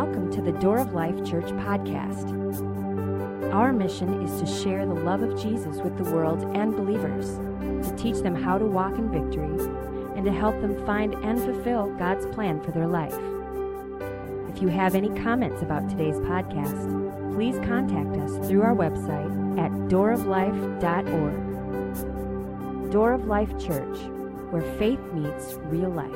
welcome to the Door of Life Church podcast. Our mission is to share the love of Jesus with the world and believers, to teach them how to walk in victory, and to help them find and fulfill God's plan for their life. If you have any comments about today's podcast, please contact us through our website at dooroflife.org. Door of Life Church, where faith meets real life.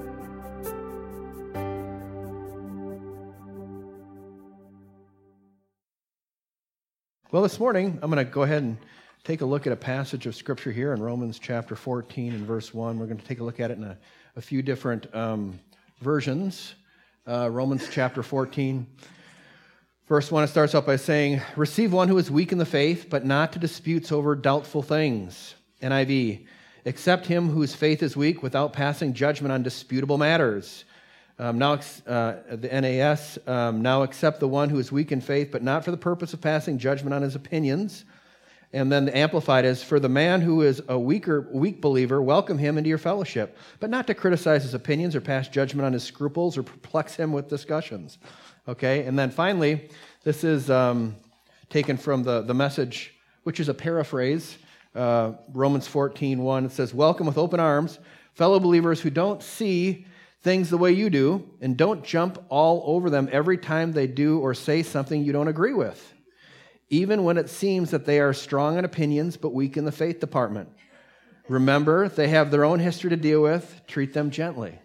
Well, this morning, I'm going to go ahead and take a look at a passage of Scripture here in Romans chapter 14 and verse 1. We're going to take a look at it in a few different versions. Romans chapter 14, verse 1, it starts out by saying, "Receive one who is weak in the faith, but not to disputes over doubtful things." NIV, "Accept him whose faith is weak without passing judgment on disputable matters." The NAS, "Now accept the one who is weak in faith, but not for the purpose of passing judgment on his opinions." And then the Amplified is, "For the man who is a weak believer, welcome him into your fellowship, but not to criticize his opinions or pass judgment on his scruples or perplex him with discussions." Okay, and then finally, this is taken from the Message, which is a paraphrase, Romans 14:1. It says, "Welcome with open arms, fellow believers who don't see things the way you do, and don't jump all over them every time they do or say something you don't agree with, even when it seems that they are strong in opinions but weak in the faith department. Remember, they have their own history to deal with. Treat them gently."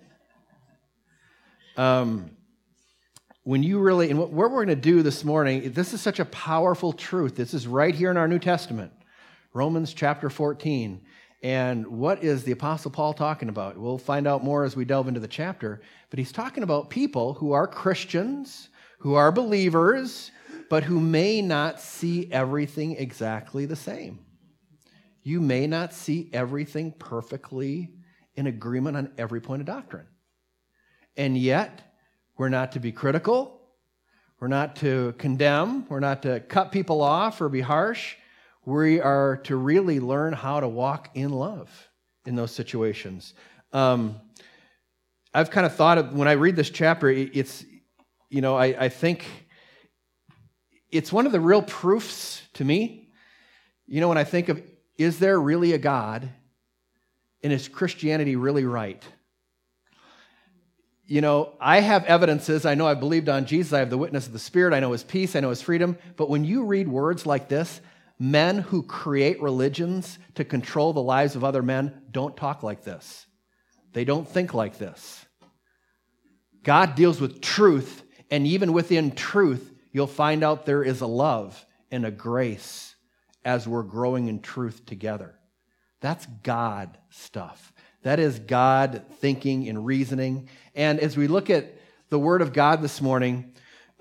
When you really, and what we're going to do this morning, this is such a powerful truth. This is right here in our New Testament, Romans chapter 14. And what is the Apostle Paul talking about? We'll find out more as we delve into the chapter. But he's talking about people who are Christians, who are believers, but who may not see everything exactly the same. You may not see everything perfectly in agreement on every point of doctrine. And yet, we're not to be critical. We're not to condemn. We're not to cut people off or be harsh. We are to really learn how to walk in love in those situations. I've kind of thought of, when I read this chapter, it's, I think it's one of the real proofs to me. When I think of, is there really a God, and is Christianity really right? I have evidences. I know I've believed on Jesus. I have the witness of the Spirit. I know His peace. I know His freedom. But when you read words like this, men who create religions to control the lives of other men don't talk like this. They don't think like this. God deals with truth, and even within truth, you'll find out there is a love and a grace as we're growing in truth together. That's God stuff. That is God thinking and reasoning. And as we look at the Word of God this morning,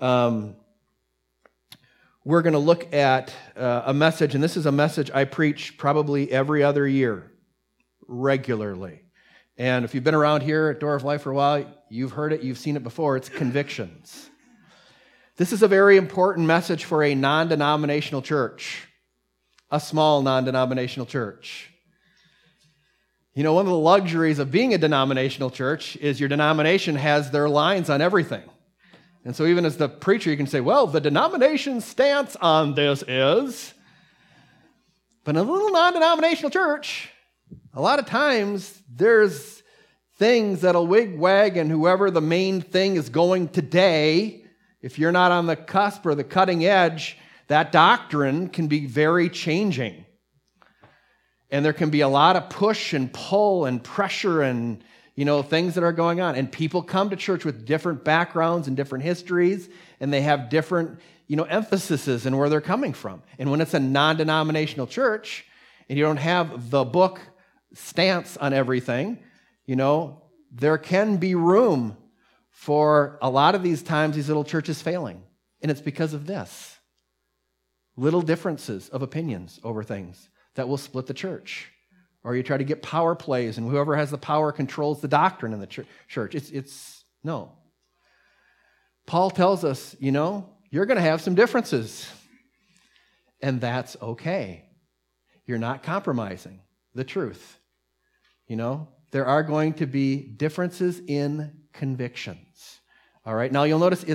we're going to look at a message, and this is a message I preach probably every other year, regularly. And if you've been around here at Door of Life for a while, you've heard it, you've seen it before. It's convictions. This is a very important message for a non-denominational church, a small non-denominational church. One of the luxuries of being a denominational church is your denomination has their lines on everything. And so even as the preacher, you can say, well, the denomination's stance on this is. But in a little non-denominational church, a lot of times there's things that'll wig-wag, and whoever the main thing is going today, if you're not on the cusp or the cutting edge, that doctrine can be very changing. And there can be a lot of push and pull and pressure and things that are going on. And people come to church with different backgrounds and different histories, and they have different, emphases in where they're coming from. And when it's a non-denominational church, and you don't have the book stance on everything, there can be room for a lot of these times these little churches failing. And it's because of this. Little differences of opinions over things that will split the church. Or you try to get power plays, and whoever has the power controls the doctrine in the church. It's no. Paul tells us, you're going to have some differences. And that's okay. You're not compromising the truth. There are going to be differences in convictions. All right, now you'll notice it's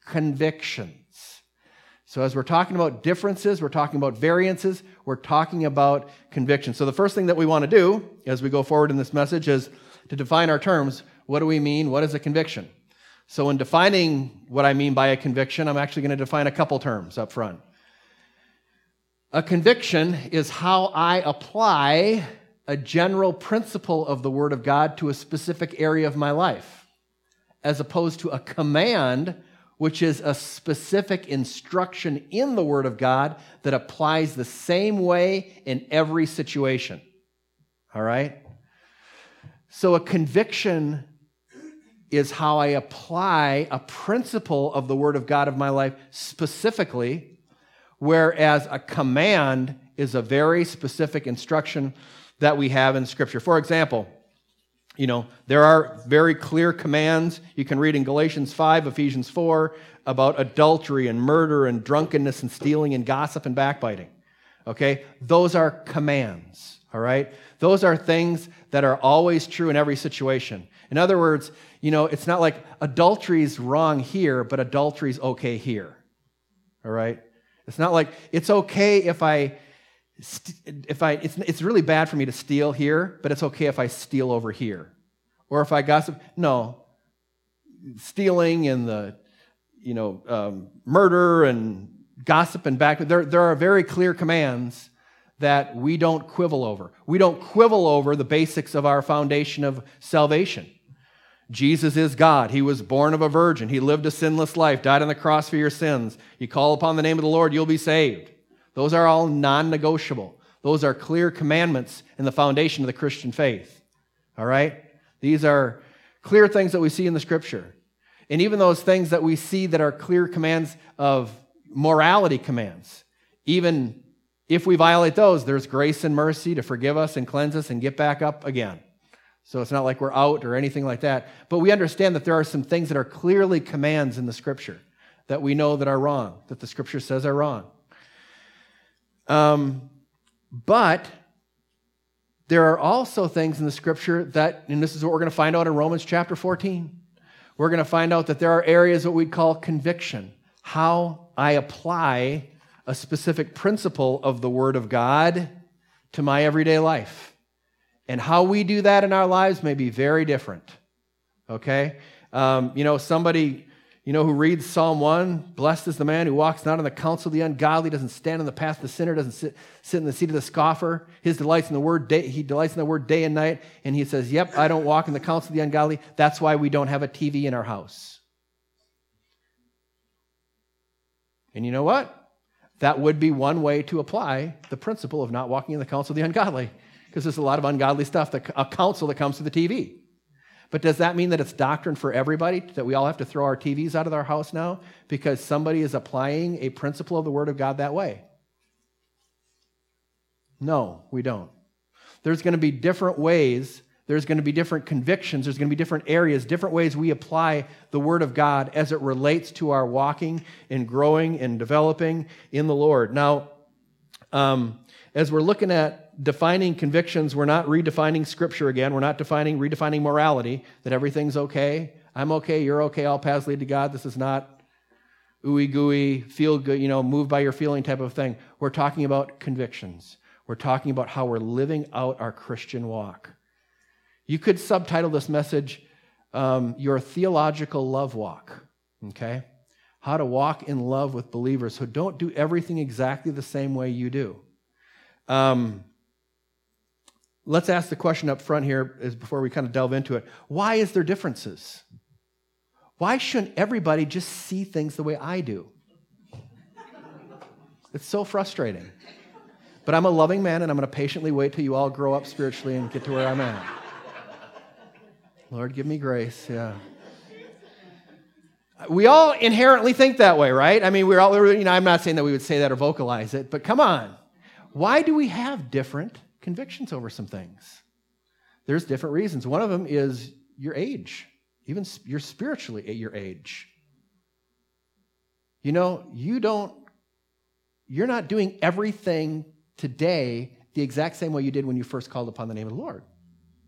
convictions. So as we're talking about differences, we're talking about variances, we're talking about convictions. So the first thing that we want to do as we go forward in this message is to define our terms. What do we mean? What is a conviction? So in defining what I mean by a conviction, I'm actually going to define a couple terms up front. A conviction is how I apply a general principle of the Word of God to a specific area of my life, as opposed to a command, which is a specific instruction in the Word of God that applies the same way in every situation. All right? So a conviction is how I apply a principle of the Word of God of my life specifically, whereas a command is a very specific instruction that we have in Scripture. For example, there are very clear commands. You can read in Galatians 5, Ephesians 4, about adultery and murder and drunkenness and stealing and gossip and backbiting. Okay? Those are commands, all right? Those are things that are always true in every situation. In other words, it's not like adultery is wrong here, but adultery is okay here, all right? It's not like it's okay if it's really bad for me to steal here, but it's okay if I steal over here. Or if I gossip. No. Stealing and the, murder and gossip and back. There are very clear commands that we don't quibble over. We don't quibble over the basics of our foundation of salvation. Jesus is God. He was born of a virgin. He lived a sinless life, died on the cross for your sins. You call upon the name of the Lord, you'll be saved. Those are all non-negotiable. Those are clear commandments in the foundation of the Christian faith. All right? These are clear things that we see in the Scripture. And even those things that we see that are clear commands of morality commands, even if we violate those, there's grace and mercy to forgive us and cleanse us and get back up again. So it's not like we're out or anything like that. But we understand that there are some things that are clearly commands in the Scripture that we know that are wrong, that the Scripture says are wrong. But there are also things in the Scripture that, and this is what we're going to find out in Romans chapter 14, we're going to find out that there are areas that we call conviction, how I apply a specific principle of the Word of God to my everyday life. And how we do that in our lives may be very different, okay? Somebody, who reads Psalm 1, blessed is the man who walks not in the counsel of the ungodly, doesn't stand in the path of the sinner, doesn't sit in the seat of the scoffer. He delights in the word day and night, and he says, yep, I don't walk in the counsel of the ungodly. That's why we don't have a TV in our house. And you know what? That would be one way to apply the principle of not walking in the counsel of the ungodly, because there's a lot of ungodly stuff, a counsel that comes through the TV. But does that mean that it's doctrine for everybody, that we all have to throw our TVs out of our house now because somebody is applying a principle of the Word of God that way? No, we don't. There's going to be different ways, there's going to be different convictions, there's going to be different areas, different ways we apply the Word of God as it relates to our walking and growing and developing in the Lord. Now, as we're looking at defining convictions, we're not redefining Scripture again. We're not redefining morality, that everything's okay. I'm okay, you're okay, all paths lead to God. This is not ooey gooey, feel good, moved by your feeling type of thing. We're talking about convictions. We're talking about how we're living out our Christian walk. You could subtitle this message, Your Theological Love Walk, okay? How to walk in love with believers who don't do everything exactly the same way you do. Let's ask the question up front here before we kind of delve into it. Why is there differences? Why shouldn't everybody just see things the way I do? It's so frustrating. But I'm a loving man, and I'm going to patiently wait till you all grow up spiritually and get to where I'm at. Lord, give me grace, yeah. We all inherently think that way, right? I mean, we're all, I'm not saying that we would say that or vocalize it, but come on. Why do we have different convictions over some things? There's different reasons. One of them is your age. Even you're spiritually at your age. You're not doing everything today the exact same way you did when you first called upon the name of the Lord.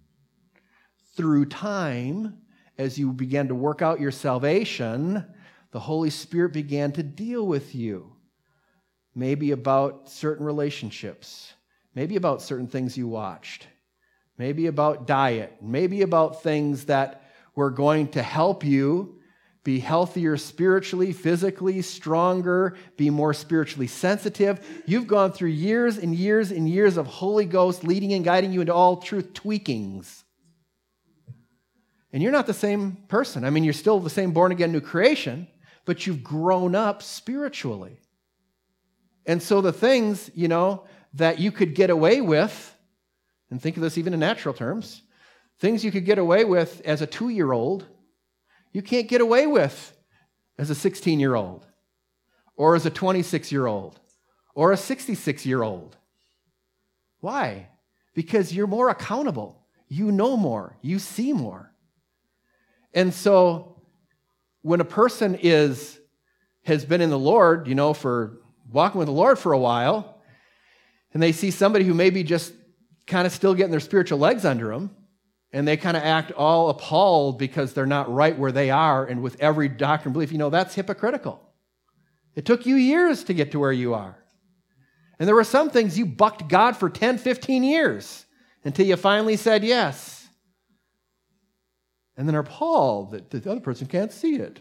Through time, as you began to work out your salvation, the Holy Spirit began to deal with you. Maybe about certain relationships, maybe about certain things you watched, maybe about diet, maybe about things that were going to help you be healthier spiritually, physically, stronger, be more spiritually sensitive. You've gone through years and years and years of Holy Ghost leading and guiding you into all truth tweakings. And you're not the same person. I mean, you're still the same born-again new creation, but you've grown up spiritually. And so the things, that you could get away with, and think of this even in natural terms, things you could get away with as a 2-year-old, you can't get away with as a 16-year-old, or as a 26-year-old, or a 66-year-old. Why? Because you're more accountable. You know more. You see more. And so when a person has been in the Lord, for walking with the Lord for a while, and they see somebody who may be just kind of still getting their spiritual legs under them, and they kind of act all appalled because they're not right where they are, and with every doctrine and belief, that's hypocritical. It took you years to get to where you are. And there were some things you bucked God for 10, 15 years until you finally said yes. And then are appalled that the other person can't see it.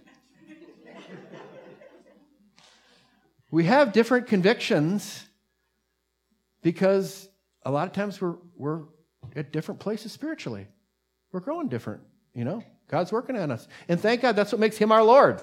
We have different convictions because a lot of times we're at different places spiritually. We're growing different, God's working on us. And thank God that's what makes him our Lord,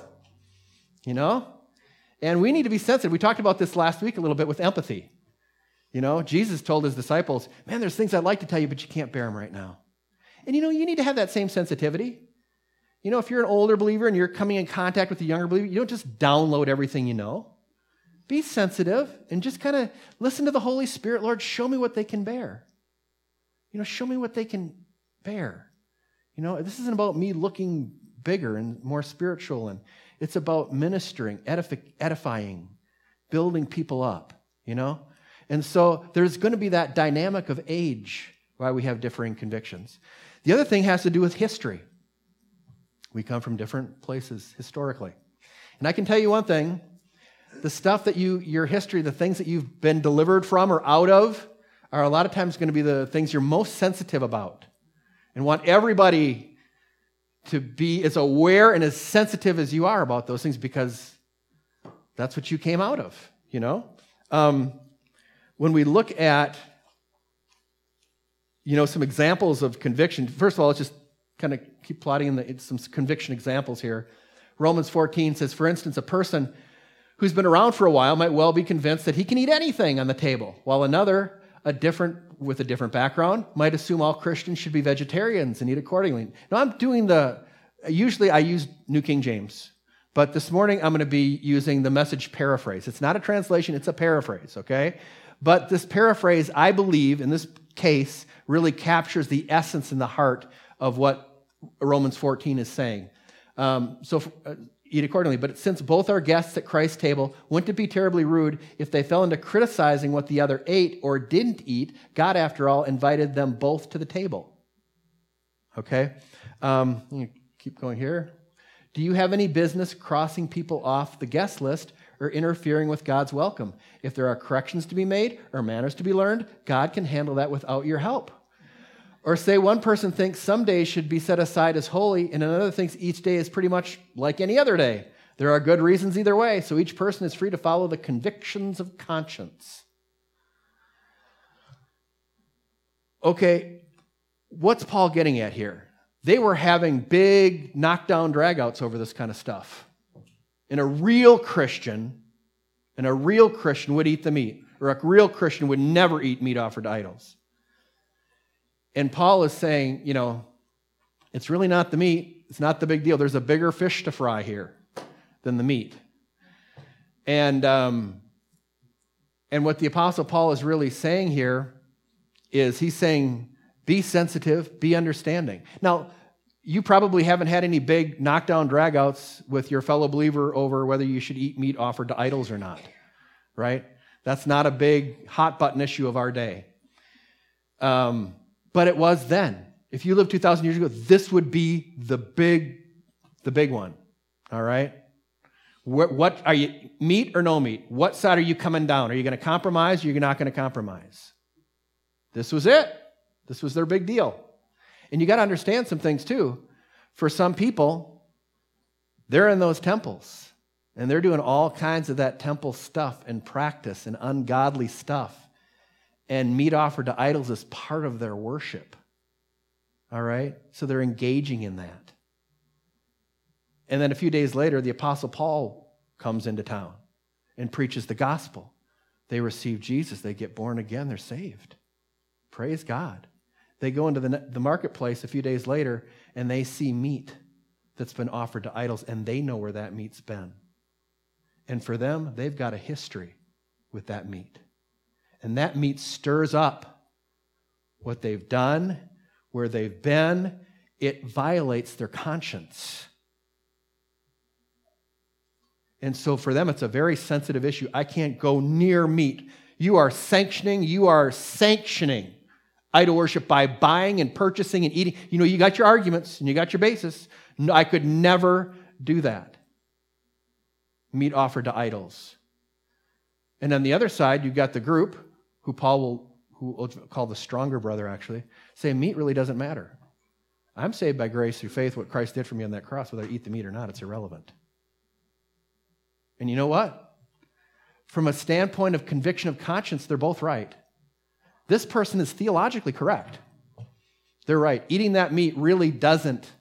And we need to be sensitive. We talked about this last week a little bit with empathy. Jesus told his disciples, man, there's things I'd like to tell you, but you can't bear them right now. And you need to have that same sensitivity. If you're an older believer and you're coming in contact with a younger believer, you don't just download everything you know. Be sensitive and just kind of listen to the Holy Spirit. Lord, show me what they can bear. Show me what they can bear. This isn't about me looking bigger and more spiritual, and it's about ministering, edifying, building people up, And so there's going to be that dynamic of age why we have differing convictions. The other thing has to do with history. We come from different places historically. And I can tell you one thing, the stuff that your history, the things that you've been delivered from or out of are a lot of times going to be the things you're most sensitive about and want everybody to be as aware and as sensitive as you are about those things because that's what you came out of, When we look at, some examples of conviction, first of all, let's just kind of keep plotting some conviction examples here. Romans 14 says, for instance, a person who's been around for a while might well be convinced that he can eat anything on the table, while another, with a different background, might assume all Christians should be vegetarians and eat accordingly. Now, usually I use New King James, but this morning I'm going to be using the Message paraphrase. It's not a translation, it's a paraphrase, okay? But this paraphrase, I believe, in this case, really captures the essence and the heart of what Romans 14 is saying. Eat accordingly. But since both are guests at Christ's table, wouldn't it be terribly rude if they fell into criticizing what the other ate or didn't eat? God, after all, invited them both to the table. Okay? Keep going here. Do you have any business crossing people off the guest list or interfering with God's welcome? If there are corrections to be made or manners to be learned, God can handle that without your help. Or say one person thinks some days should be set aside as holy, and another thinks each day is pretty much like any other day. There are good reasons either way, so each person is free to follow the convictions of conscience. Okay, what's Paul getting at here? They were having big knockdown dragouts over this kind of stuff. And a real Christian would eat the meat, or a real Christian would never eat meat offered to idols. And Paul is saying, it's really not the meat. It's not the big deal. There's a bigger fish to fry here than the meat. And what the Apostle Paul is really saying here is he's saying, be sensitive, be understanding. Now, you probably haven't had any big knockdown dragouts with your fellow believer over whether you should eat meat offered to idols or not, right? That's not a big hot button issue of our day. But it was then. If you lived 2,000 years ago, this would be the big one, all right? What are you, meat or no meat? What side are you coming down? Are you going to compromise or are you not going to compromise? This was it. This was their big deal. And you got to understand some things too. For some people, they're in those temples and they're doing all kinds of that temple stuff and practice and ungodly stuff. And meat offered to idols is part of their worship. All right? So they're engaging in that. And then a few days later, the Apostle Paul comes into town and preaches the gospel. They receive Jesus. They get born again. They're saved. Praise God. They go into the marketplace a few days later, and they see meat that's been offered to idols, and they know where that meat's been. And for them, they've got a history with that meat. And that meat stirs up what they've done, where they've been. It violates their conscience. And so for them, it's a very sensitive issue. I can't go near meat. You are sanctioning idol worship by buying and purchasing and eating. You know, you got your arguments and you got your basis. No, I could never do that. Meat offered to idols. And on the other side, you've got the group who Paul will call the stronger brother, actually, say meat really doesn't matter. I'm saved by grace through faith. What Christ did for me on that cross, whether I eat the meat or not, it's irrelevant. And you know what? From a standpoint of conviction of conscience, they're both right. This person is theologically correct. They're right. Eating that meat really doesn't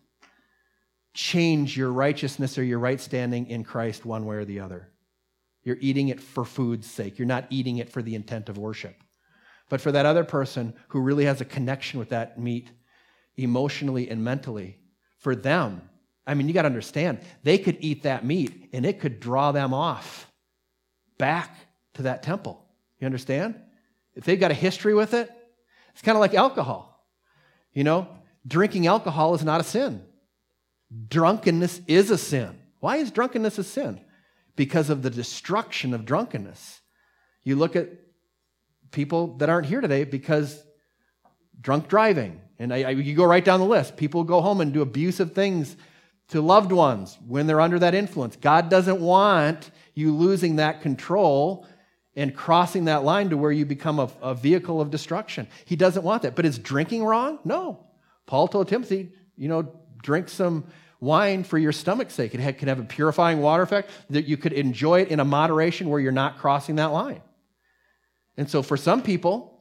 change your righteousness or your right standing in Christ one way or the other. You're eating it for food's sake. You're not eating it for the intent of worship. But for that other person who really has a connection with that meat emotionally and mentally, for them, I mean, you got to understand, they could eat that meat and it could draw them off back to that temple. You understand? If they've got a history with it, it's kind of like alcohol. You know, drinking alcohol is not a sin. Drunkenness is a sin. Why is drunkenness a sin? Because of the destruction of drunkenness. You look at people that aren't here today because drunk driving, and you go right down the list. People go home and do abusive things to loved ones when they're under that influence. God doesn't want you losing that control and crossing that line to where you become a vehicle of destruction. He doesn't want that. But is drinking wrong? No. Paul told Timothy, drink some wine for your stomach's sake. It can have a purifying water effect, that you could enjoy it in a moderation where you're not crossing that line. And so for some people,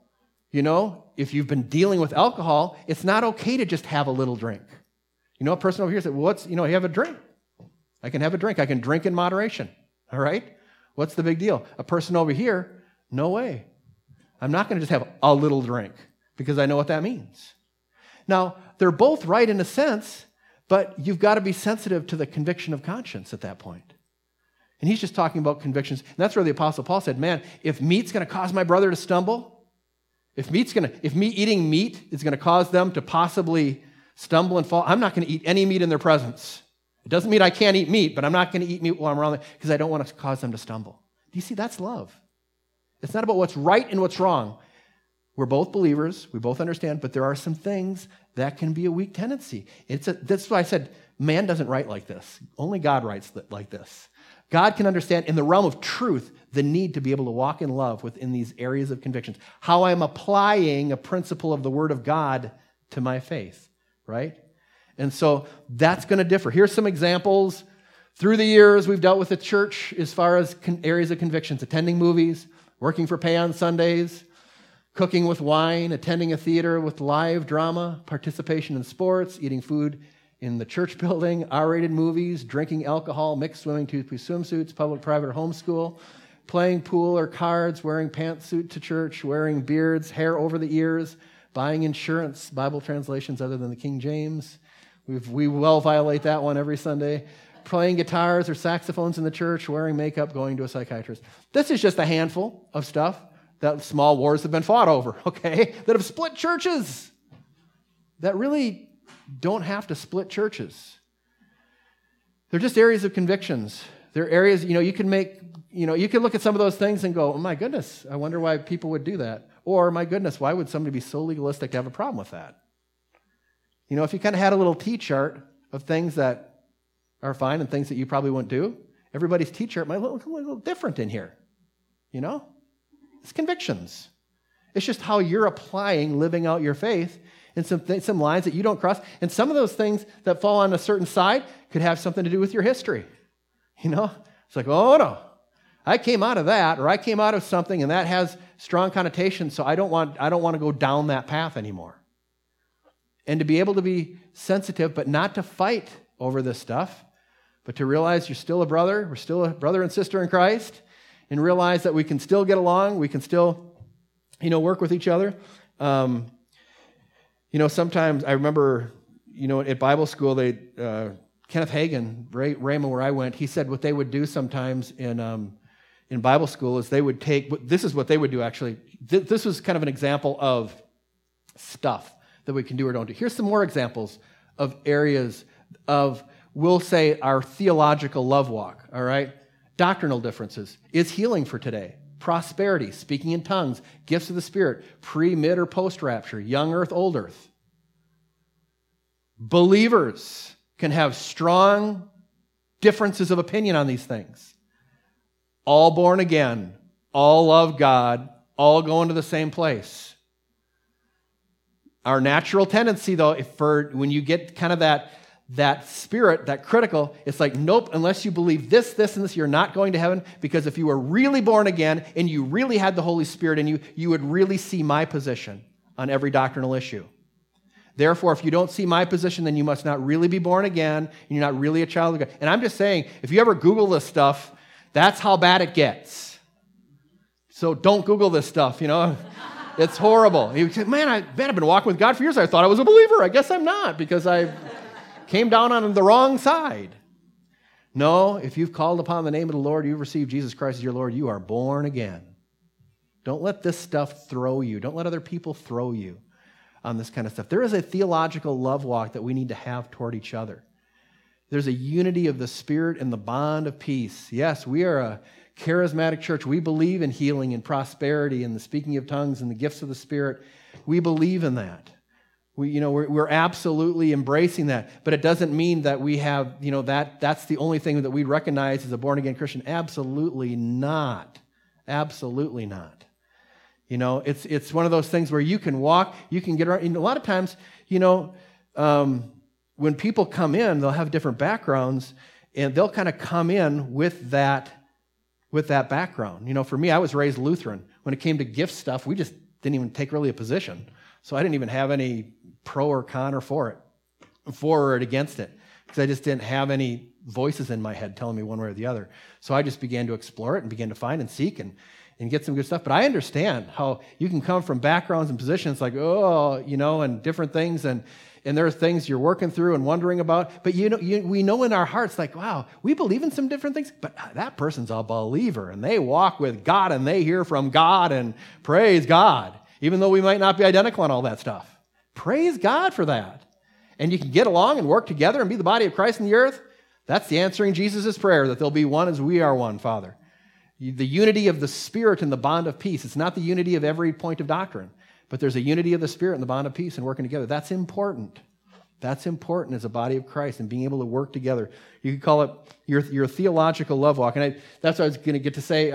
if you've been dealing with alcohol, it's not okay to just have a little drink. A person over here said, well, you have a drink. I can have a drink. I can drink in moderation. All right? What's the big deal? A person over here, no way. I'm not going to just have a little drink because I know what that means. Now, they're both right in a sense, but you've got to be sensitive to the conviction of conscience at that point. And he's just talking about convictions. And that's where the Apostle Paul said, man, if meat's going to cause my brother to stumble, if me eating meat is going to cause them to possibly stumble and fall, I'm not going to eat any meat in their presence. It doesn't mean I can't eat meat, but I'm not going to eat meat while I'm around them because I don't want to cause them to stumble. Do you see? That's love. It's not about what's right and what's wrong. We're both believers. We both understand, but there are some things that can be a weak tendency. That's why I said man doesn't write like this. Only God writes like this. God can understand in the realm of truth the need to be able to walk in love within these areas of convictions. How I'm applying a principle of the Word of God to my faith, right? And so that's going to differ. Here's some examples. Through the years, we've dealt with the church as far as areas of convictions: attending movies, working for pay on Sundays, cooking with wine, attending a theater with live drama, participation in sports, eating food in the church building, R-rated movies, drinking alcohol, mixed swimming, two-piece swimsuits, public, private, or homeschool, playing pool or cards, wearing pantsuit to church, wearing beards, hair over the ears, buying insurance, Bible translations other than the King James. We well violate that one every Sunday. Playing guitars or saxophones in the church, wearing makeup, going to a psychiatrist. This is just a handful of stuff that small wars have been fought over, okay, that have split churches, that really don't have to split churches. They're just areas of convictions. They're areas, you can look at some of those things and go, oh my goodness, I wonder why people would do that. Or, my goodness, why would somebody be so legalistic to have a problem with that? If you kind of had a little T-chart of things that are fine and things that you probably wouldn't do, everybody's teacher, it might look a little different in here. You know? It's convictions. It's just how you're applying, living out your faith in some lines that you don't cross. And some of those things that fall on a certain side could have something to do with your history. You know? It's like, oh no, I came out of that, or I came out of something, and that has strong connotations, so I don't want to go down that path anymore. And to be able to be sensitive, but not to fight over this stuff, but to realize you're still a brother, we're still a brother and sister in Christ, and realize that we can still get along, we can still, work with each other. Sometimes I remember, at Bible school, Kenneth Hagin, Raymond, where I went, he said what they would do sometimes in Bible school is they would take, this is what they would do actually. This was kind of an example of stuff that we can do or don't do. Here's some more examples of areas of, we'll say, our theological love walk, all right? Doctrinal differences. Is healing for today? Prosperity, speaking in tongues, gifts of the Spirit, pre, mid, or post-rapture, young earth, old earth. Believers can have strong differences of opinion on these things. All born again, all love God, all going to the same place. Our natural tendency, though, when you get kind of that spirit, that critical, it's like, nope, unless you believe this, and this, you're not going to heaven, because if you were really born again and you really had the Holy Spirit in you, you would really see my position on every doctrinal issue. Therefore, if you don't see my position, then you must not really be born again, and you're not really a child of God. And I'm just saying, if you ever Google this stuff, that's how bad it gets. So don't Google this stuff, It's horrible. You say, man, I've been walking with God for years. I thought I was a believer. I guess I'm not, because I came down on the wrong side. No, if you've called upon the name of the Lord, you've received Jesus Christ as your Lord, you are born again. Don't let this stuff throw you. Don't let other people throw you on this kind of stuff. There is a theological love walk that we need to have toward each other. There's a unity of the Spirit and the bond of peace. Yes, we are a charismatic church. We believe in healing and prosperity and the speaking of tongues and the gifts of the Spirit. We believe in that. We're absolutely embracing that. But it doesn't mean that we have, that's the only thing that we recognize as a born-again Christian. Absolutely not. Absolutely not. It's one of those things where you can walk, you can get around. A lot of times, when people come in, they'll have different backgrounds, and they'll kind of come in with that background. For me, I was raised Lutheran. When it came to gift stuff, we just didn't even take really a position. So I didn't even have any pro or con or for or against it, because I just didn't have any voices in my head telling me one way or the other. So I just began to explore it and began to find and seek and get some good stuff. But I understand how you can come from backgrounds and positions like, and different things, and there are things you're working through and wondering about. But we know in our hearts, like, wow, we believe in some different things, but that person's a believer, and they walk with God, and they hear from God, and praise God, even though we might not be identical on all that stuff. Praise God for that. And you can get along and work together and be the body of Christ in the earth. That's the answering Jesus' prayer, that they'll be one as we are one, Father. The unity of the Spirit and the bond of peace. It's not the unity of every point of doctrine, but there's a unity of the Spirit and the bond of peace and working together. That's important. That's important as a body of Christ and being able to work together. You could call it your theological love walk. And that's what I was going to get to say.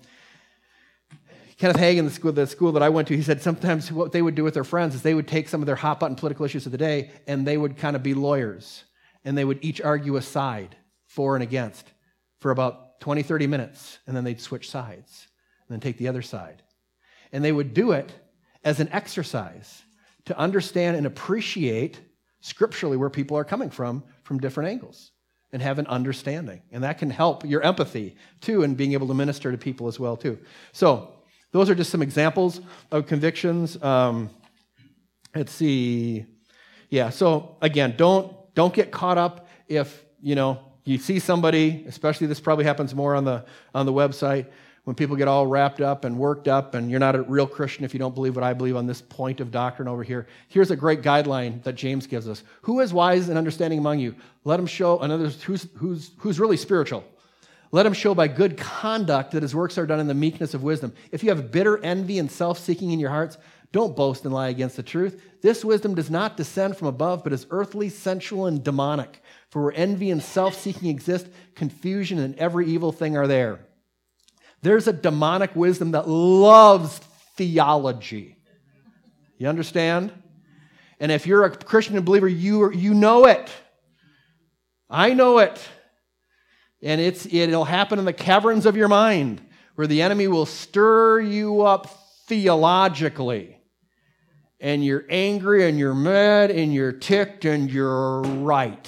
Kenneth Hagin, the school that I went to, he said sometimes what they would do with their friends is they would take some of their hot-button political issues of the day, and they would kind of be lawyers. And they would each argue a side, for and against, for about 20, 30 minutes. And then they'd switch sides and then take the other side. And they would do it as an exercise to understand and appreciate scripturally where people are coming from different angles, and have an understanding. And that can help your empathy, too, and being able to minister to people as well, too. So those are just some examples of convictions. Let's see. Yeah, so again, don't get caught up if, you see somebody, especially this probably happens more on the website, when people get all wrapped up and worked up, and you're not a real Christian if you don't believe what I believe on this point of doctrine over here. Here's a great guideline that James gives us. Who is wise and understanding among you? Let him show, another who's really spiritual. Let him show by good conduct that his works are done in the meekness of wisdom. If you have bitter envy and self-seeking in your hearts, Don't boast and lie against the truth. This wisdom does not descend from above, but is earthly, sensual, and demonic. For where envy and self-seeking exist, confusion and every evil thing are there. There's a demonic wisdom that loves theology. You understand? And if you're a Christian and believer, you know it. I know it. And it'll happen in the caverns of your mind, where the enemy will stir you up theologically. And you're angry, and you're mad, and you're ticked, and you're right.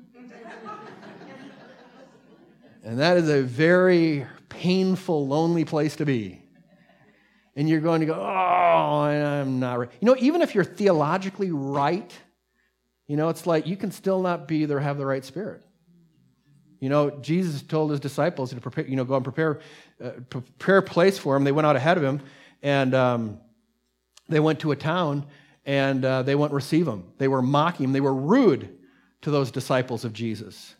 And that is a very painful, lonely place to be. And you're going to go, oh, I'm not right. You know, even if you're theologically right, you know, it's like you can still not be there, have the right spirit. You know, Jesus told his disciples to prepare, you know, go and prepare a place for him. They went out ahead of him, and they went to a town, and they wouldn't receive him. They were mocking him. They were rude to those disciples of Jesus.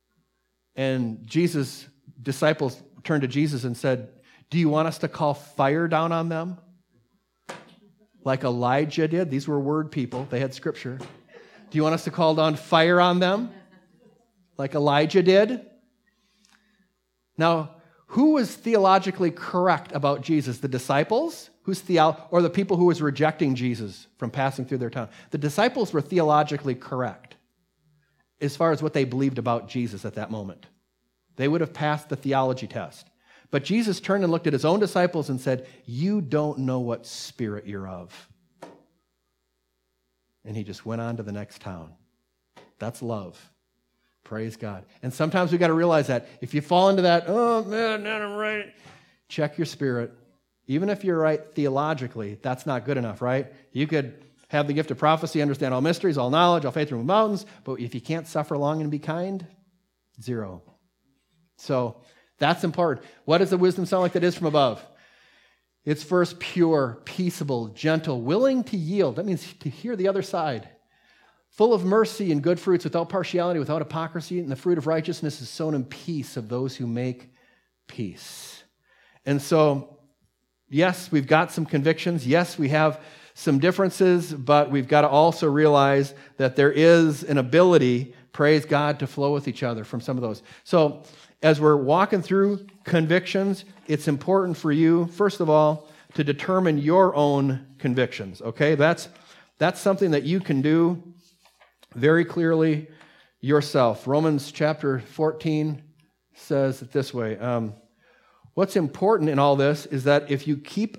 And Jesus' disciples turned to Jesus and said, do you want us to call fire down on them? Like Elijah did? These were word people. They had scripture. Do you want us to call down fire on them? Like Elijah did? Now, who was theologically correct about Jesus? The disciples? Or the people who was rejecting Jesus from passing through their town? The disciples were theologically correct as far as what they believed about Jesus at that moment. They would have passed the theology test. But Jesus turned and looked at his own disciples and said, you don't know what spirit you're of. And he just went on to the next town. That's love. Praise God. And sometimes we've got to realize that. If you fall into that, oh man, I'm right, check your spirit. Even if you're right theologically, that's not good enough, right? You could have the gift of prophecy, understand all mysteries, all knowledge, all faith, remove mountains, but if you can't suffer long and be kind, zero. So that's important. What does the wisdom sound like that is from above? It's first pure, peaceable, gentle, willing to yield. That means to hear the other side. Full of mercy and good fruits, without partiality, without hypocrisy, and the fruit of righteousness is sown in peace of those who make peace. And so, yes, we've got some convictions. Yes, we have some differences, but we've got to also realize that there is an ability, praise God, to flow with each other from some of those. So, as we're walking through convictions, it's important for you, first of all, to determine your own convictions, okay? That's something that you can do very clearly yourself. Romans chapter 14 says it this way. What's important in all this is that if you keep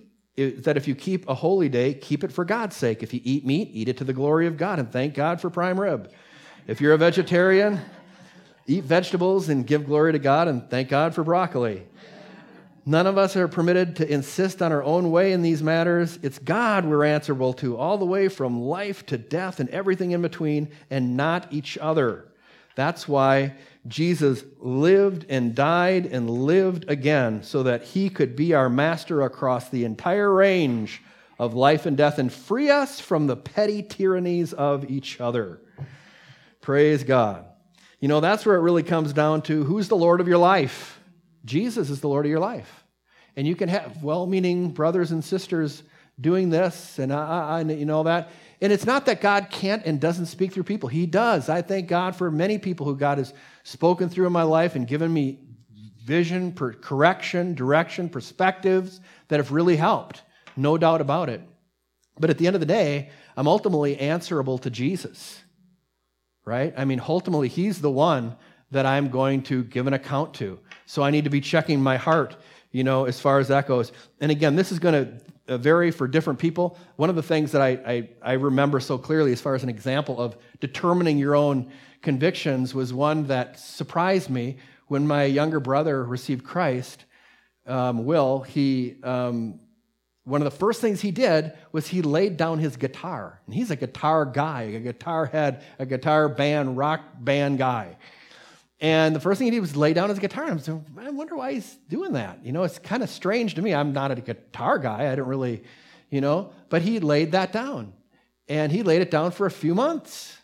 a holy day, keep it for God's sake. If you eat meat, eat it to the glory of God, and thank God for prime rib. If you're a vegetarian, eat vegetables and give glory to God, and thank God for broccoli. None of us are permitted to insist on our own way in these matters. It's God we're answerable to, all the way from life to death and everything in between, and not each other. That's why Jesus lived and died and lived again, so that he could be our master across the entire range of life and death and free us from the petty tyrannies of each other. Praise God. You know, that's where it really comes down to who's the Lord of your life. Jesus is the Lord of your life. And you can have well-meaning brothers and sisters doing this and you know that. And it's not that God can't and doesn't speak through people. He does. I thank God for many people who God has spoken through in my life and given me vision, correction, direction, perspectives that have really helped. No doubt about it. But at the end of the day, I'm ultimately answerable to Jesus. Right? I mean, ultimately, he's the one that I'm going to give an account to. So I need to be checking my heart, you know, as far as that goes. And again, this is going to vary for different people. One of the things that I remember so clearly as far as an example of determining your own convictions was one that surprised me when my younger brother received Christ. Will, one of the first things he did was he laid down his guitar. And he's a guitar guy, a guitar head, a guitar band, rock band guy. And the first thing he did was lay down his guitar. And I'm saying, I wonder why he's doing that. You know, it's kind of strange to me. I'm not a guitar guy. I don't really, you know. But he laid that down. And he laid it down for a few months.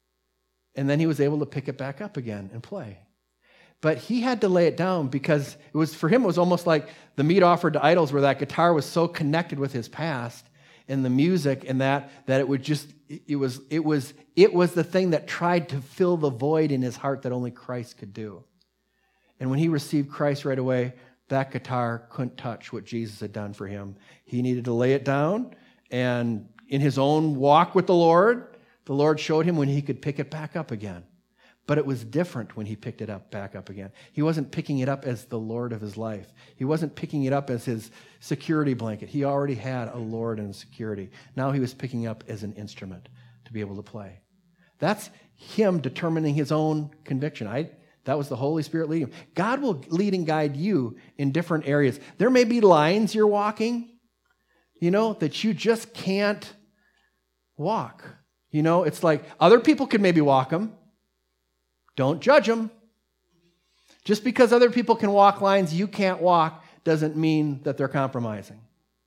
And then he was able to pick it back up again and play. But he had to lay it down because for him, it was almost like the meat offered to idols, where that guitar was so connected with his past. and the music and that it would just, it was the thing that tried to fill the void in his heart that only Christ could do. And when he received Christ right away, that guitar couldn't touch what Jesus had done for him. He needed to lay it down, and in his own walk with the Lord showed him when he could pick it back up again. But it was different when he picked it back up again. He wasn't picking it up as the Lord of his life. He wasn't picking it up as his security blanket. He already had a Lord and security. Now he was picking up as an instrument to be able to play. That's him determining his own conviction. That was the Holy Spirit leading him. God will lead and guide you in different areas. There may be lines you're walking, that you just can't walk. It's like other people can maybe walk them. Don't judge them. Just because other people can walk lines you can't walk doesn't mean that they're compromising.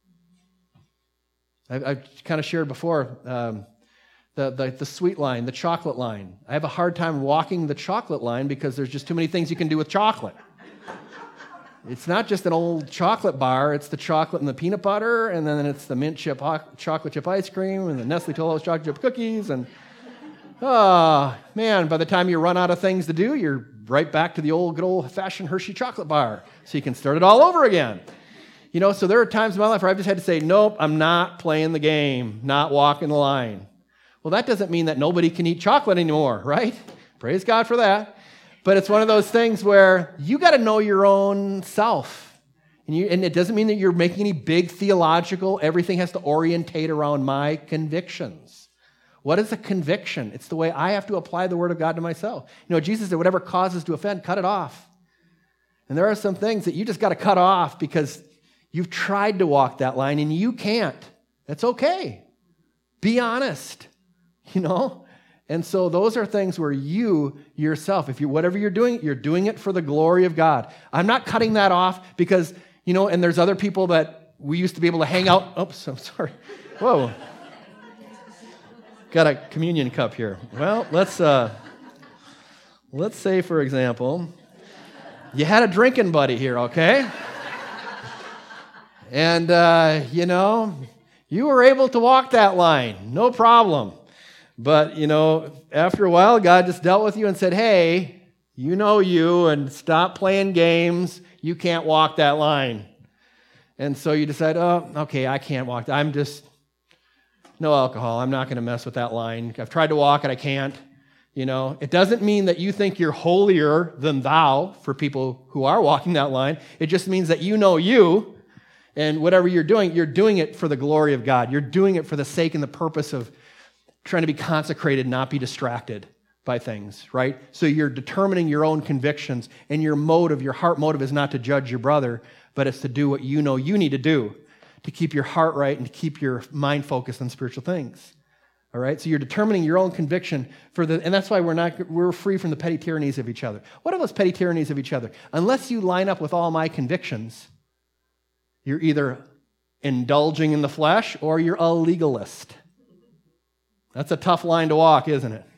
I've kind of shared before the sweet line, the chocolate line. I have a hard time walking the chocolate line because there's just too many things you can do with chocolate. It's not just an old chocolate bar. It's the chocolate and the peanut butter, and then it's the mint chip chocolate chip ice cream and the Nestle Toll chocolate chip cookies, and oh, man, by the time you run out of things to do, you're right back to the good old-fashioned Hershey chocolate bar. So you can start it all over again. So there are times in my life where I've just had to say, nope, I'm not playing the game, not walking the line. Well, that doesn't mean that nobody can eat chocolate anymore, right? Praise God for that. But it's one of those things where you got to know your own self. And it doesn't mean that you're making any big theological, everything has to orientate around my convictions. What is a conviction? It's the way I have to apply the Word of God to myself. Jesus said, whatever causes to offend, cut it off. And there are some things that you just got to cut off because you've tried to walk that line and you can't. That's okay. Be honest, And so those are things where you yourself, whatever you're doing it for the glory of God. I'm not cutting that off because, and there's other people that we used to be able to hang out. Oops, I'm sorry. Whoa. Got a communion cup here. Well, let's say, for example, you had a drinking buddy here, okay? And, you were able to walk that line, no problem. But, after a while, God just dealt with you and said, hey, and stop playing games. You can't walk that line. And so you decide, oh, okay, I can't walk. No alcohol. I'm not going to mess with that line. I've tried to walk it. I can't. It doesn't mean that you think you're holier than thou for people who are walking that line. It just means that you, and whatever you're doing it for the glory of God. You're doing it for the sake and the purpose of trying to be consecrated, not be distracted by things, right? So you're determining your own convictions, and your heart motive is not to judge your brother, but it's to do what you need to do to keep your heart right and to keep your mind focused on spiritual things. All right? So you're determining your own conviction and that's why we're free from the petty tyrannies of each other. What are those petty tyrannies of each other? Unless you line up with all my convictions, you're either indulging in the flesh or you're a legalist. That's a tough line to walk, isn't it?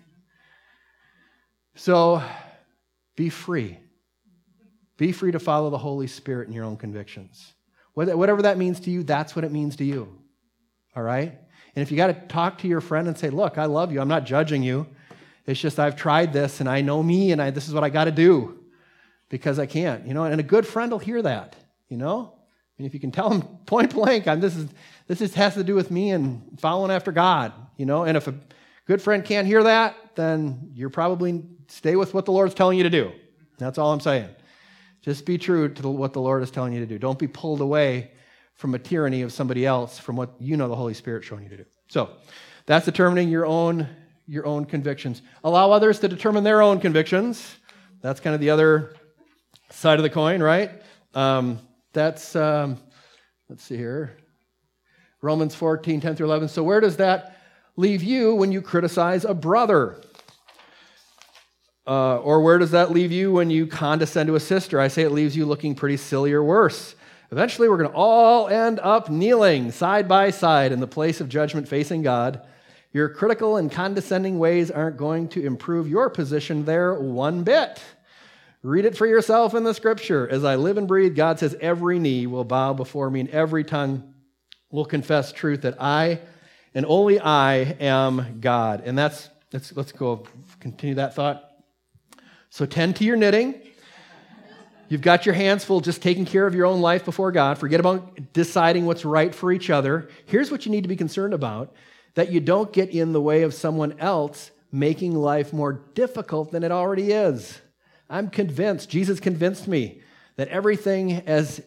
So be free. Be free to follow the Holy Spirit in your own convictions. Whatever that means to you, that's what it means to you. All right? And if you got to talk to your friend and say, look, I love you. I'm not judging you. It's just I've tried this, and I know me, and this is what I got to do because I can't. And a good friend will hear that, And if you can tell them point blank, this just has to do with me and following after God, And if a good friend can't hear that, then you're probably stay with what the Lord's telling you to do. That's all I'm saying. Just be true to what the Lord is telling you to do. Don't be pulled away from a tyranny of somebody else, from what the Holy Spirit's showing you to do. So that's determining your own convictions. Allow others to determine their own convictions. That's kind of the other side of the coin, right? Let's see here. Romans 14, 10 through 11. So where does that leave you when you criticize a brother? Or where does that leave you when you condescend to a sister? I say it leaves you looking pretty silly or worse. Eventually, we're going to all end up kneeling side by side in the place of judgment facing God. Your critical and condescending ways aren't going to improve your position there one bit. Read it for yourself in the Scripture. As I live and breathe, God says every knee will bow before me and every tongue will confess truth that I and only I am God. And let's go continue that thought. So tend to your knitting. You've got your hands full just taking care of your own life before God. Forget about deciding what's right for each other. Here's what you need to be concerned about, that you don't get in the way of someone else making life more difficult than it already is. I'm convinced, Jesus convinced me, that everything as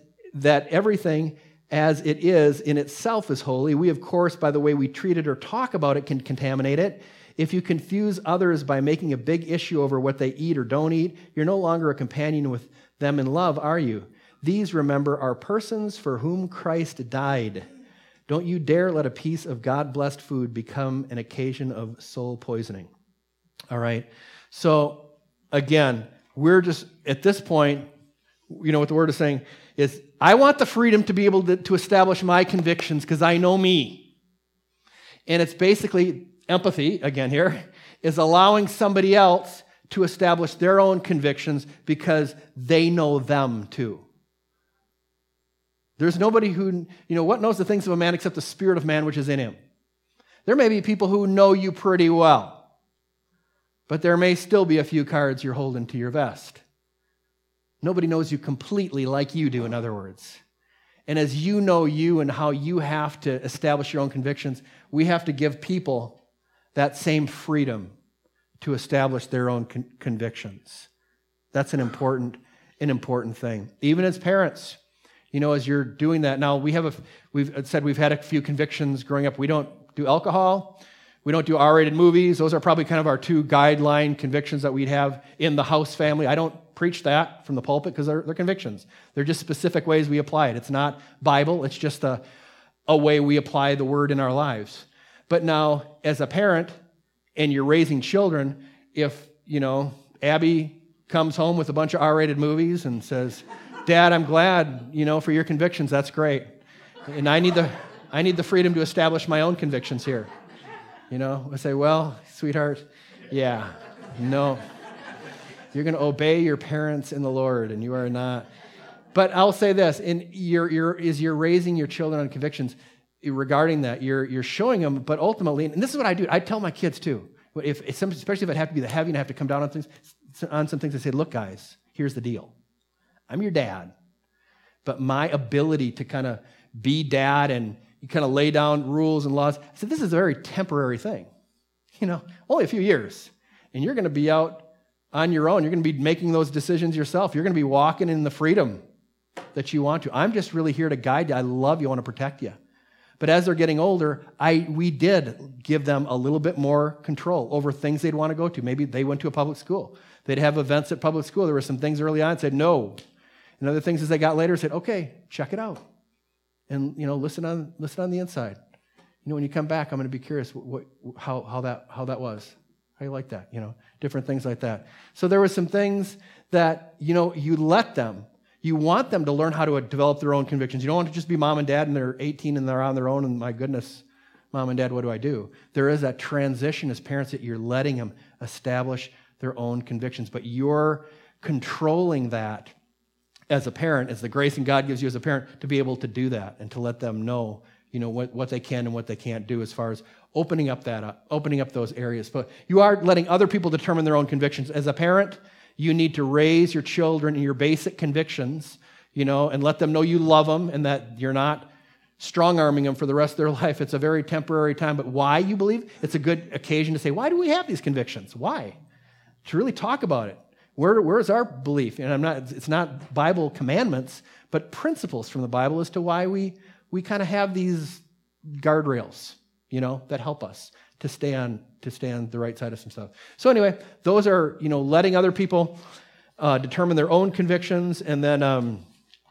it is in itself is holy. We, of course, by the way we treat it or talk about it, can contaminate it. If you confuse others by making a big issue over what they eat or don't eat, you're no longer a companion with them in love, are you? These, remember, are persons for whom Christ died. Don't you dare let a piece of God-blessed food become an occasion of soul poisoning. All right? So, again, we're just, at this point, what the Word is saying is, I want the freedom to be able to establish my convictions because I know me. And it's basically empathy, again here, is allowing somebody else to establish their own convictions because they know them too. There's nobody who, what knows the things of a man except the spirit of man which is in him? There may be people who know you pretty well, but there may still be a few cards you're holding to your vest. Nobody knows you completely like you do, in other words. And as you know you and how you have to establish your own convictions, we have to give people that same freedom to establish their own convictions. That's an important thing. Even as parents, as you're doing that. Now, we've had a few convictions growing up. We don't do alcohol. We don't do R-rated movies. Those are probably kind of our two guideline convictions that we'd have in the house family. I don't preach that from the pulpit because they're convictions. They're just specific ways we apply it. It's not Bible. It's just a way we apply the Word in our lives. But now, as a parent, and you're raising children, if, Abby comes home with a bunch of R-rated movies and says, Dad, I'm glad, for your convictions, that's great. And I need the freedom to establish my own convictions here. I say, well, sweetheart, yeah, no. You're going to obey your parents in the Lord, and you are not. But I'll say this, as you're raising your children on convictions, regarding that, you're showing them, but ultimately, and this is what I do, I tell my kids too, especially if I have to be the heavy and I have to come down on some things, I say, look guys, here's the deal. I'm your dad, but my ability to kind of be dad and kind of lay down rules and laws, I said, this is a very temporary thing, only a few years, and you're going to be out on your own, you're going to be making those decisions yourself, you're going to be walking in the freedom that you want to. I'm just really here to guide you, I love you, I want to protect you. But as they're getting older, we did give them a little bit more control over things they'd want to go to. Maybe they went to a public school. They'd have events at public school. There were some things early on that said no. And other things as they got later said, okay, check it out. And, listen on the inside. When you come back, I'm going to be curious how that was. How you like that? Different things like that. So there were some things that, you let them. You want them to learn how to develop their own convictions. You don't want to just be mom and dad and they're 18 and they're on their own and my goodness, mom and dad, what do I do? There is that transition as parents that you're letting them establish their own convictions. But you're controlling that as a parent, as the grace and God gives you as a parent, to be able to do that and to let them know, what they can and what they can't do as far as opening up those areas. But you are letting other people determine their own convictions. As a parent, you need to raise your children in your basic convictions, and let them know you love them and that you're not strong-arming them for the rest of their life. It's a very temporary time, but why you believe? It's a good occasion to say, why do we have these convictions? Why? To really talk about it. Where's our belief? And it's not Bible commandments, but principles from the Bible as to why we kind of have these guardrails, that help us to stay on the right side of some stuff. So anyway, those are, letting other people determine their own convictions. And then,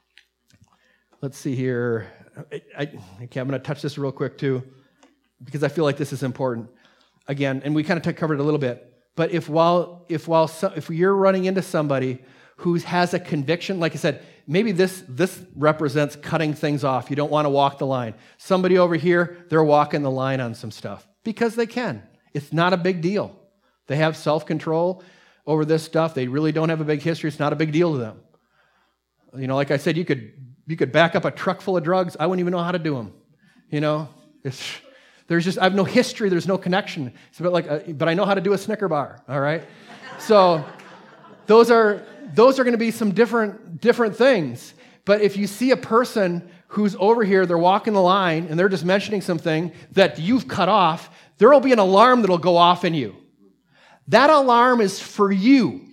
let's see here. I'm going to touch this real quick too, because I feel like this is important. Again, and we kind of covered it a little bit. But if you're running into somebody who has a conviction, like I said, maybe this represents cutting things off. You don't want to walk the line. Somebody over here, they're walking the line on some stuff because they can. It's not a big deal. They have self-control over this stuff. They really don't have a big history. It's not a big deal to them. Like I said, you could back up a truck full of drugs. I wouldn't even know how to do them. I have no history, there's no connection. It's a bit like, but I know how to do a Snicker bar, all right? So those are going to be some different things. But if you see a person who's over here, they're walking the line, and they're just mentioning something that you've cut off, there will be an alarm that'll go off in you. That alarm is for you.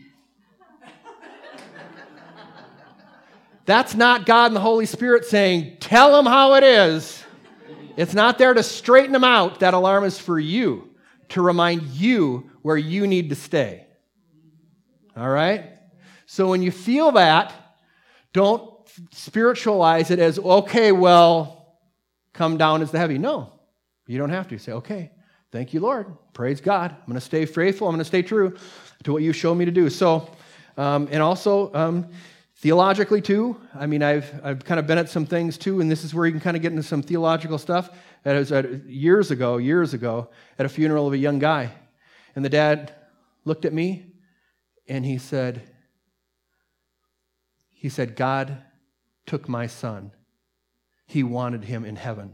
That's not God and the Holy Spirit saying, tell them how it is. It's not there to straighten them out. That alarm is for you, to remind you where you need to stay. All right? So when you feel that, don't spiritualize it as, okay, well, come down as the heavy. No, you don't have to. Say, okay, thank you, Lord. Praise God. I'm going to stay faithful. I'm going to stay true to what you show me to do. So, and also, theologically too, I mean, I've kind of been at some things too, and this is where you can kind of get into some theological stuff. It was years ago, at a funeral of a young guy. And the dad looked at me, and he said, God took my son. He wanted him in heaven.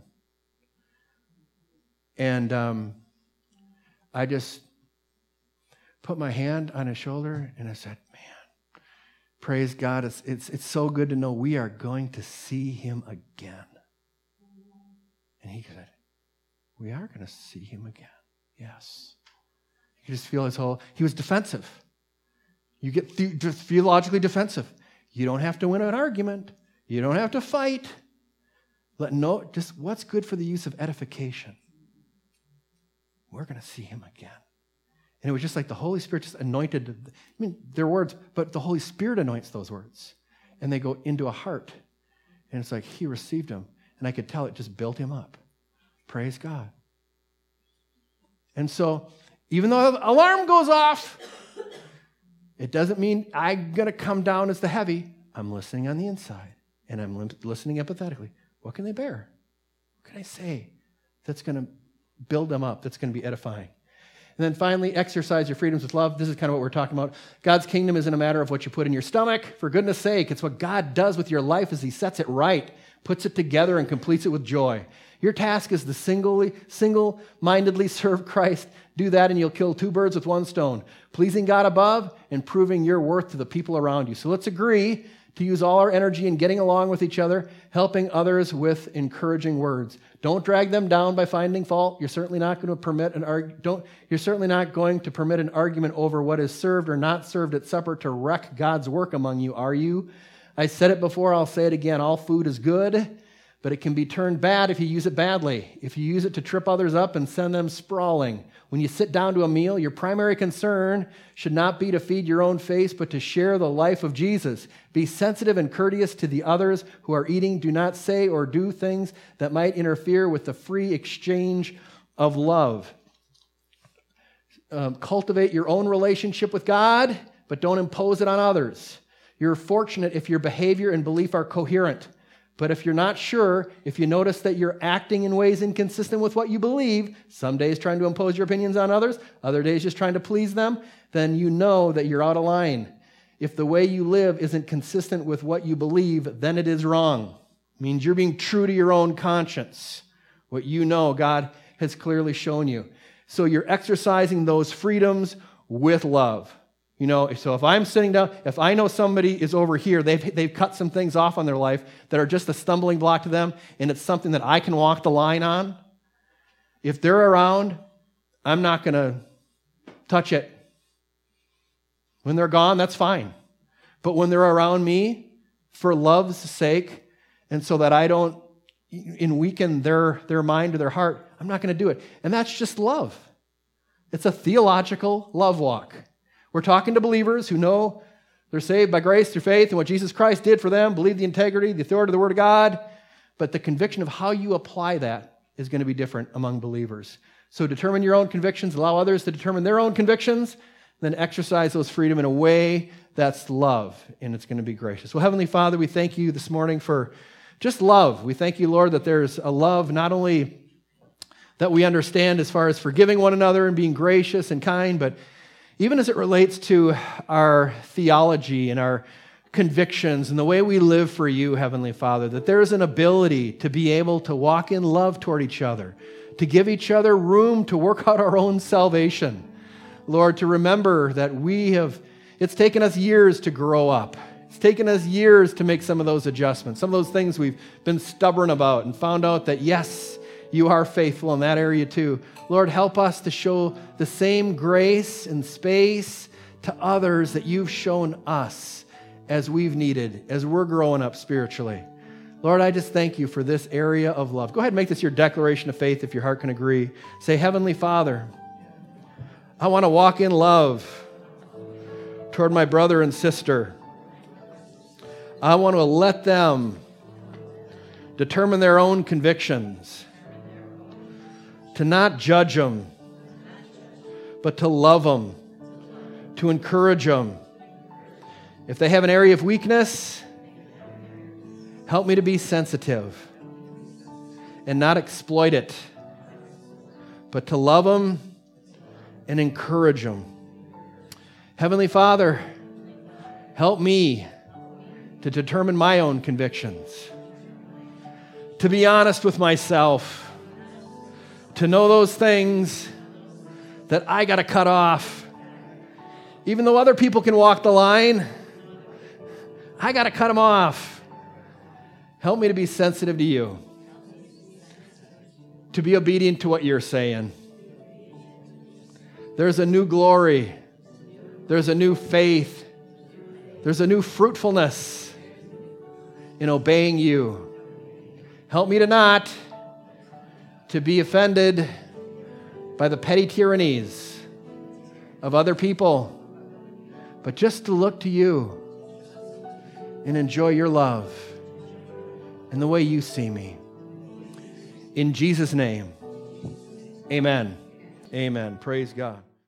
And I just put my hand on his shoulder, and I said, man, praise God, it's so good to know we are going to see him again. And he said, we are going to see him again. Yes. You just feel he was defensive. You get theologically defensive. You don't have to win an argument. You don't have to fight. Just what's good for the use of edification. We're going to see him again. And it was just like the Holy Spirit just anointed. They're words, but the Holy Spirit anoints those words. And they go into a heart. And it's like he received them. And I could tell it just built him up. Praise God. And so, even though the alarm goes off, it doesn't mean I'm going to come down as the heavy. I'm listening on the inside. And I'm listening empathetically. What can they bear? What can I say that's going to build them up, that's going to be edifying? And then finally, exercise your freedoms with love. This is kind of what we're talking about. God's kingdom isn't a matter of what you put in your stomach. For goodness sake, it's what God does with your life as he sets it right, puts it together, and completes it with joy. Your task is to single-mindedly serve Christ. Do that and you'll kill two birds with one stone, pleasing God above and proving your worth to the people around you. So let's agree to use all our energy in getting along with each other, helping others with encouraging words. Don't drag them down by finding fault. You're certainly not going to permit an argument over what is served or not served at supper to wreck God's work among you, are you? I said it before, I'll say it again. All food is good, but it can be turned bad if you use it badly. If you use it to trip others up and send them sprawling. When you sit down to a meal, your primary concern should not be to feed your own face, but to share the life of Jesus. Be sensitive and courteous to the others who are eating. Do not say or do things that might interfere with the free exchange of love. Cultivate your own relationship with God, but don't impose it on others. You're fortunate if your behavior and belief are coherent. But if you're not sure, if you notice that you're acting in ways inconsistent with what you believe, some days trying to impose your opinions on others, other days just trying to please them, then you know that you're out of line. If the way you live isn't consistent with what you believe, then it is wrong. It means you're being true to your own conscience. What you know, God has clearly shown you. So you're exercising those freedoms with love. So if I'm sitting down, if I know somebody is over here, they've cut some things off on their life that are just a stumbling block to them, and it's something that I can walk the line on, if they're around, I'm not going to touch it. When they're gone, that's fine. But when they're around me, for love's sake, and so that I don't weaken their mind or their heart, I'm not going to do it. And that's just love. It's a theological love walk. We're talking to believers who know they're saved by grace through faith and what Jesus Christ did for them, believe the integrity, the authority of the Word of God, but the conviction of how you apply that is going to be different among believers. So determine your own convictions, allow others to determine their own convictions, then exercise those freedom in a way that's love, and it's going to be gracious. Well, Heavenly Father, we thank you this morning for just love. We thank you, Lord, that there's a love not only that we understand as far as forgiving one another and being gracious and kind, but even as it relates to our theology and our convictions and the way we live for you, Heavenly Father, that there is an ability to be able to walk in love toward each other, to give each other room to work out our own salvation. Lord, to remember that it's taken us years to grow up. It's taken us years to make some of those adjustments, some of those things we've been stubborn about and found out that, yes, you are faithful in that area too. Lord, help us to show the same grace and space to others that you've shown us as we've needed, as we're growing up spiritually. Lord, I just thank you for this area of love. Go ahead and make this your declaration of faith if your heart can agree. Say, Heavenly Father, I want to walk in love toward my brother and sister. I want to let them determine their own convictions, to not judge them, but to love them, to encourage them. If they have an area of weakness, help me to be sensitive and not exploit it, but to love them and encourage them. Heavenly Father, help me to determine my own convictions, to be honest with myself, to know those things that I got to cut off. Even though other people can walk the line, I got to cut them off. Help me to be sensitive to you, to be obedient to what you're saying. There's a new glory. There's a new faith. There's a new fruitfulness in obeying you. Help me to be offended by the petty tyrannies of other people, but just to look to you and enjoy your love and the way you see me. In Jesus' name, amen. Amen. Praise God.